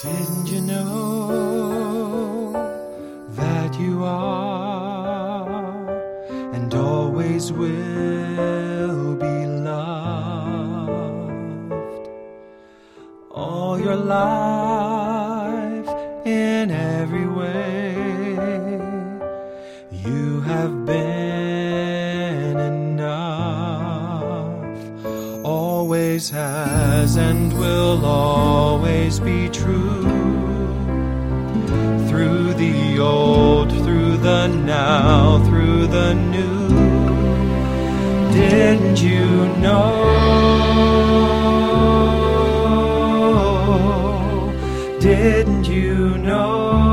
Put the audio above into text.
Didn't you know that you are and always will be loved all your life in every way? You have been enough, always has and will always be true. Through the old, through the now, through the new. Didn't you know? Didn't you know?